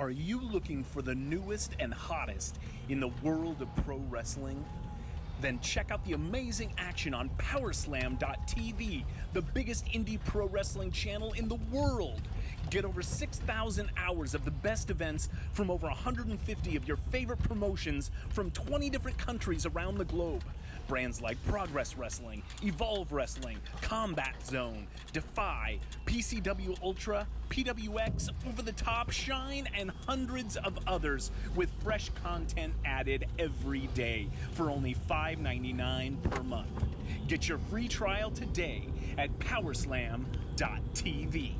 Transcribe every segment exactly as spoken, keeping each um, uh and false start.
Are you looking for the newest and hottest in the world of pro wrestling? Then check out the amazing action on Powerslam dot T V, the biggest indie pro wrestling channel in the world. Get over six thousand hours of the best events from over one hundred fifty of your favorite promotions from twenty different countries around the globe. Brands like Progress Wrestling, Evolve Wrestling, Combat Zone, Defy, P C W Ultra, P W X, Over the Top, Shine, and hundreds of others with fresh content added every day for only five ninety-nine per month. Get your free trial today at Powerslam dot T V.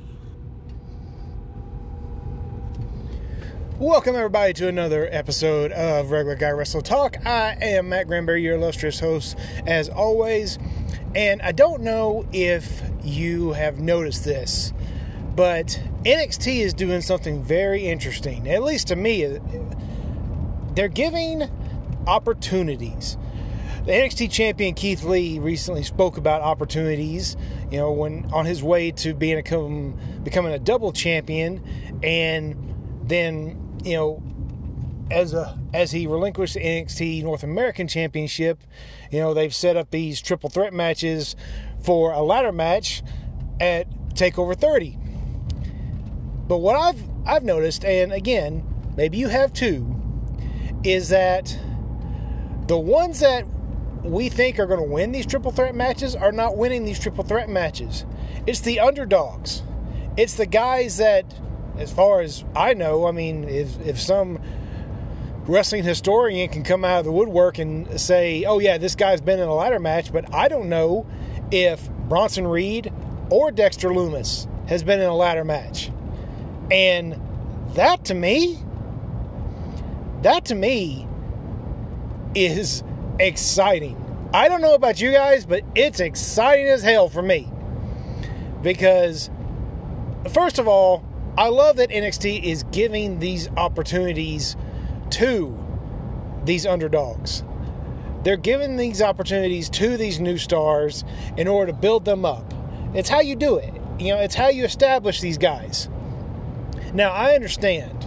Welcome, everybody, to another episode of Regular Guy Wrestle Talk. I am Matt Granberry, your illustrious host, as always. And I don't know if you have noticed this, but N X T is doing something very interesting. At least to me, they're giving opportunities. The N X T champion Keith Lee recently spoke about opportunities, you know, when on his way to being a, becoming a double champion, and then, you know, as a as he relinquished the N X T North American Championship, you know, they've set up these triple threat matches for a ladder match at TakeOver thirty. But what I've I've noticed, and again, maybe you have too, is that the ones that we think are going to win these triple threat matches are not winning these triple threat matches. It's the underdogs. It's the guys that, as far as I know, I mean, if if some wrestling historian can come out of the woodwork and say, oh yeah, this guy's been in a ladder match, but I don't know if Bronson Reed or Dexter Lumis has been in a ladder match. And that to me, that to me is exciting. I don't know about you guys, but it's exciting as hell for me. Because, first of all, I love that N X T is giving these opportunities to these underdogs. They're giving these opportunities to these new stars in order to build them up. It's how you do it. You know, it's how you establish these guys. Now, I understand.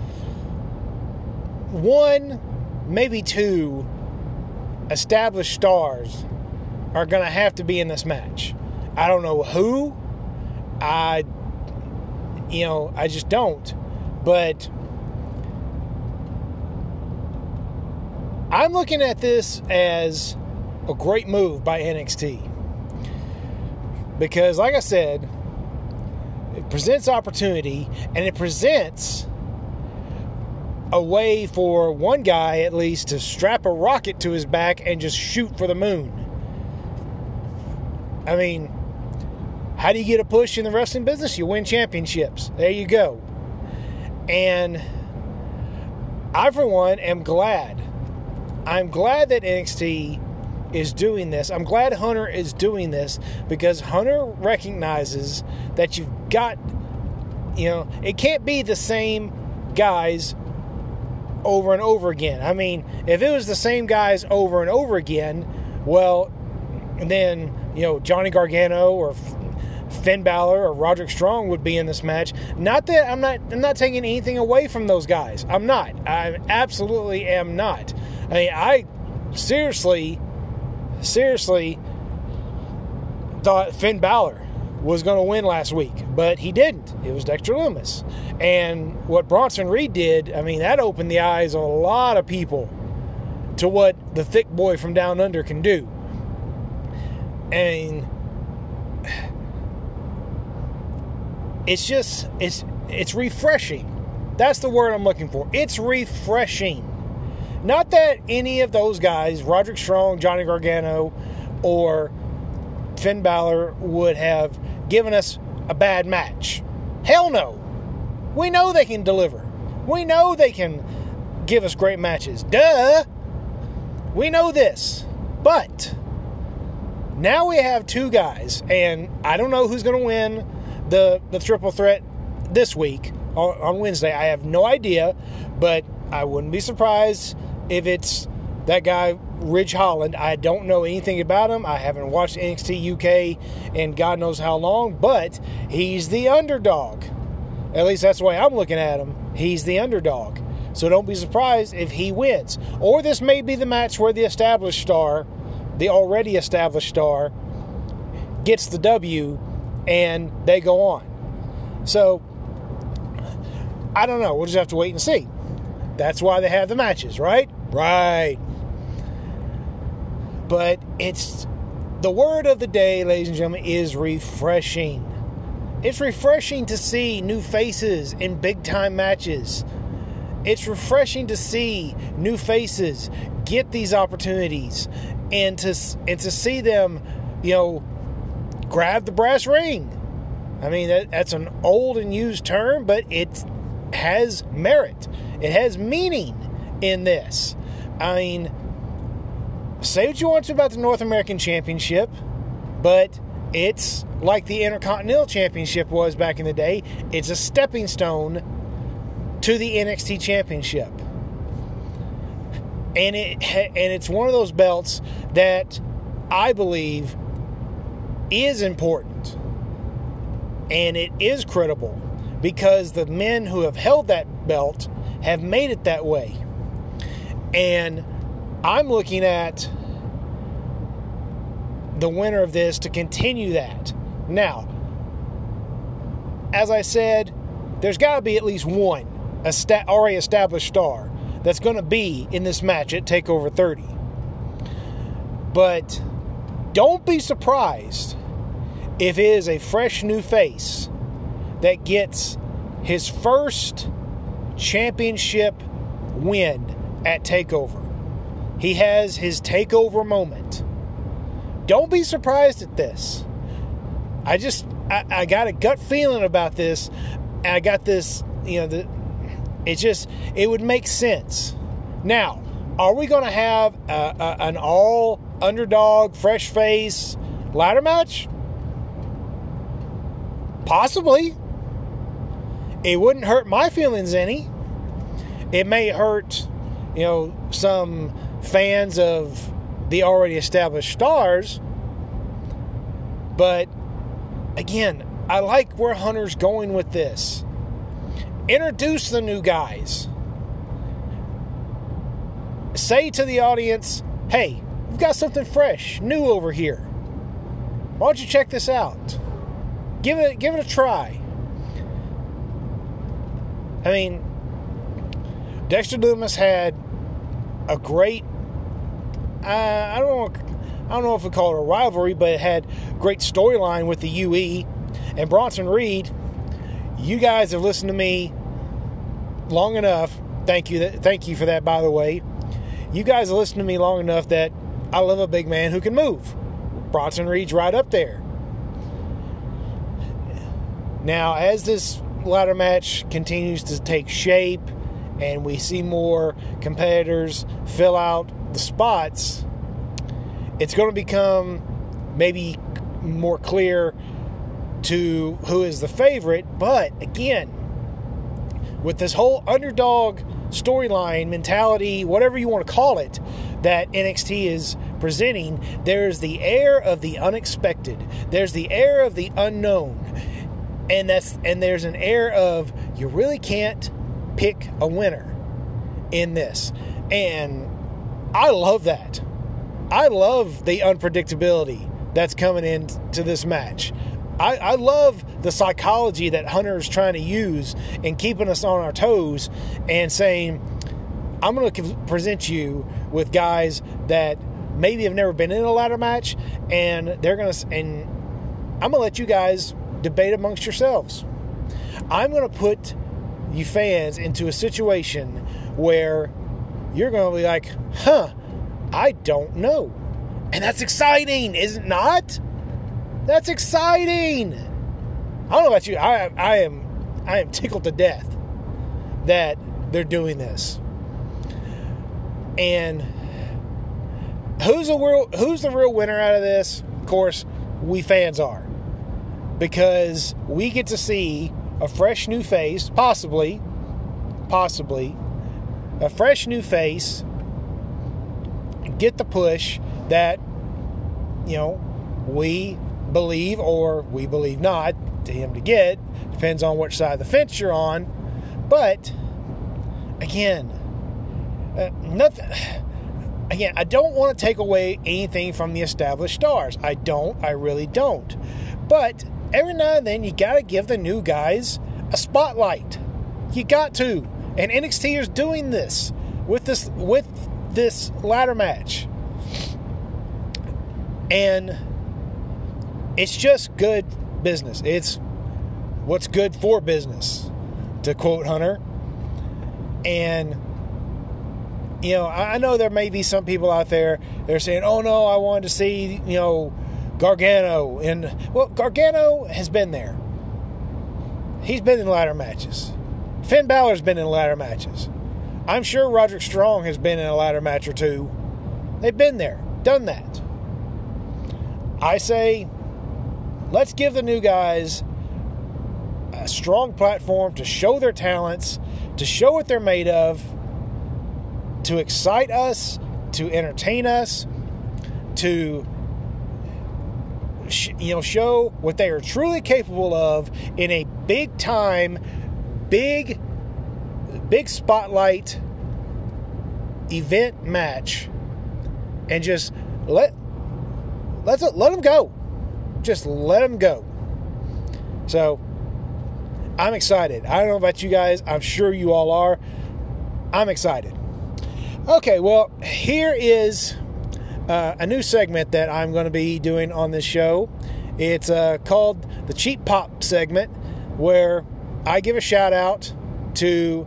One, maybe two established stars are going to have to be in this match. I don't know who. I You know, I just don't. But I'm looking at this as a great move by N X T. Because, like I said, it presents opportunity, and it presents a way for one guy, at least, to strap a rocket to his back and just shoot for the moon. I mean, how do you get a push in the wrestling business? You win championships. There you go. And I, for one, am glad. I'm glad that N X T is doing this. I'm glad Hunter is doing this, because Hunter recognizes that you've got, you know, it can't be the same guys over and over again. I mean, if it was the same guys over and over again, well, then, you know, Johnny Gargano or Finn Balor or Roderick Strong would be in this match. Not that I'm not I'm not taking anything away from those guys. I'm not. I absolutely am not. I mean, I seriously, seriously thought Finn Balor was going to win last week, but he didn't. It was Dexter Lumis. And what Bronson Reed did, I mean, that opened the eyes of a lot of people to what the thick boy from down under can do. And it's just, it's it's refreshing. That's the word I'm looking for. It's refreshing. Not that any of those guys, Roderick Strong, Johnny Gargano, or Finn Balor, would have given us a bad match. Hell no. We know they can deliver. We know they can give us great matches. Duh. We know this. But now we have two guys, and I don't know who's going to win the, the triple threat this week on, on Wednesday. I have no idea, but I wouldn't be surprised if it's that guy, Ridge Holland. I don't know anything about him. I haven't watched N X T U K in God knows how long, but he's the underdog. At least that's the way I'm looking at him. he's the underdog. So don't be surprised if he wins. Or this may be the match where the established star, the already established star, gets the W and they go on. So, I don't know. We'll just have to wait and see. That's why they have the matches, right? Right. But it's, the word of the day, ladies and gentlemen, is refreshing. It's refreshing to see new faces in big-time matches. It's refreshing to see new faces get these opportunities and to and to see them, you know, grab the brass ring. I mean, that, that's an old and used term, but it has merit. It has meaning in this. I mean, say what you want to about the North American Championship, but it's like the Intercontinental Championship was back in the day. It's a stepping stone to the N X T Championship. And it and it's one of those belts that I believe is important. And it is credible because the men who have held that belt have made it that way. And I'm looking at the winner of this to continue that. Now, as I said, there's got to be at least one a sta- already established star that's going to be in this match at TakeOver thirty. But don't be surprised if it is a fresh new face that gets his first championship win at TakeOver. He has his TakeOver moment. Don't be surprised at this. I just, I, I got a gut feeling about this, and I got this, you know, the, it just, it would make sense. Now, are we going to have a, a, an all underdog, fresh face ladder match? Possibly. It wouldn't hurt my feelings any. It may hurt, you know, some fans of the already established stars. But, again, I like where Hunter's going with this. Introduce the new guys. Say to the audience, hey, we've got something fresh, new over here. Why don't you check this out? Give it, give it a try. I mean, Dexter Lumis had a great, uh, I don't know, I don't know if we call it a rivalry, but it had great storyline with the U E and Bronson Reed. You guys have listened to me long enough. Thank you, thank you for that, by the way. You guys have listened to me long enough that I love a big man who can move. Bronson Reed's right up there. Now, as this ladder match continues to take shape and we see more competitors fill out the spots, it's going to become maybe more clear to who is the favorite. But again, with this whole underdog storyline mentality, whatever you want to call it, that N X T is presenting, there's the air of the unexpected. There's the air of the unknown. And that's and there's an air of you really can't pick a winner in this. And I love that. I love the unpredictability that's coming into this match. I, I love the psychology that Hunter is trying to use in keeping us on our toes and saying, I'm going to present you with guys that maybe have never been in a ladder match, and they're going to, and I'm going to let you guys debate amongst yourselves. I'm going to put you fans into a situation where you're going to be like, huh, I don't know. And that's exciting, is it not? That's exciting. I don't know about you. I, I am I am tickled to death that they're doing this. And who's the real who's the real winner out of this? Of course, we fans are. Because we get to see a fresh new face, possibly, possibly, a fresh new face get the push that, you know, we believe or we believe not to him to get. Depends on which side of the fence you're on. But again, uh, nothing. Again, I don't want to take away anything from the established stars. I don't. I really don't. But every now and then, you got to give the new guys a spotlight. You got to. And N X T is doing this with this with this ladder match. And it's just good business. It's what's good for business, to quote Hunter. And, you know, I know there may be some people out there that are saying, oh, no, I wanted to see, you know, Gargano. And, well, Gargano has been there. He's been in ladder matches. Finn Balor's been in ladder matches. I'm sure Roderick Strong has been in a ladder match or two. They've been there, done that. I say, let's give the new guys a strong platform to show their talents, to show what they're made of, to excite us, to entertain us, to you know show what they are truly capable of in a big time, big, big spotlight event match, and just let let's let them go. Just let them go. So, I'm excited. I don't know about you guys. I'm sure you all are. I'm excited. Okay, well, here is uh, a new segment that I'm going to be doing on this show. It's uh, called the Cheap Pop segment, where I give a shout out to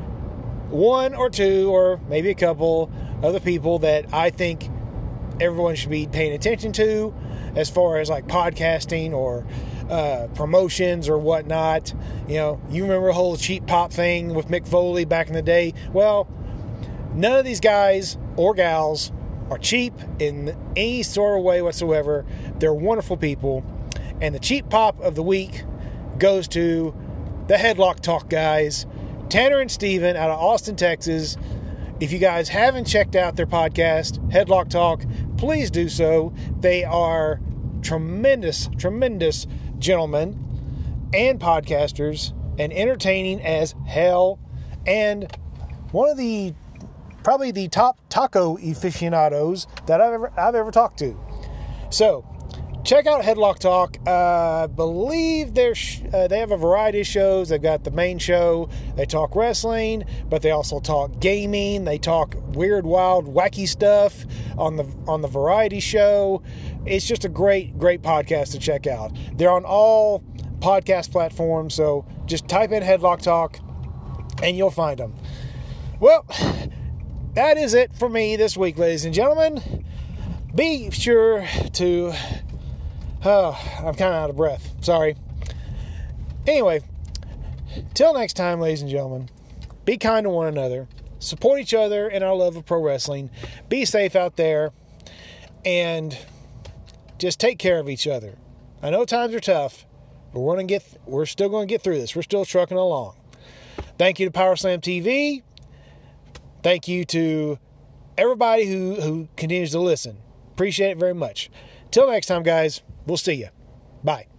one or two or maybe a couple of the people that I think everyone should be paying attention to, as far as like podcasting or uh, promotions or whatnot. You know, you remember the whole Cheap Pop thing with Mick Foley back in the day? Well, none of these guys or gals are cheap in any sort of way whatsoever. They're wonderful people. And the Cheap Pop of the week goes to the Headlock Talk guys, Tanner and Steven out of Austin, Texas. If you guys haven't checked out their podcast, Headlock Talk, please do so. They are tremendous, tremendous gentlemen and podcasters, and entertaining as hell, and one of the probably the top taco aficionados that I've ever I've ever talked to. So check out Headlock Talk. Uh, I believe they're sh- uh, they have a variety of shows. They've got the main show. They talk wrestling, but they also talk gaming. They talk weird, wild, wacky stuff on the on the variety show. It's just a great, great podcast to check out. They're on all podcast platforms, so just type in Headlock Talk, and you'll find them. Well, that is it for me this week, ladies and gentlemen. Be sure to... Oh, I'm kind of out of breath. Sorry. Anyway, till next time, ladies and gentlemen, be kind to one another. Support each other in our love of pro wrestling. Be safe out there. And just take care of each other. I know times are tough, but we're going to get, we're still going to get through this. We're still trucking along. Thank you to Power Slam T V. Thank you to everybody who, who continues to listen. Appreciate it very much. Till next time, guys. We'll see you. Bye.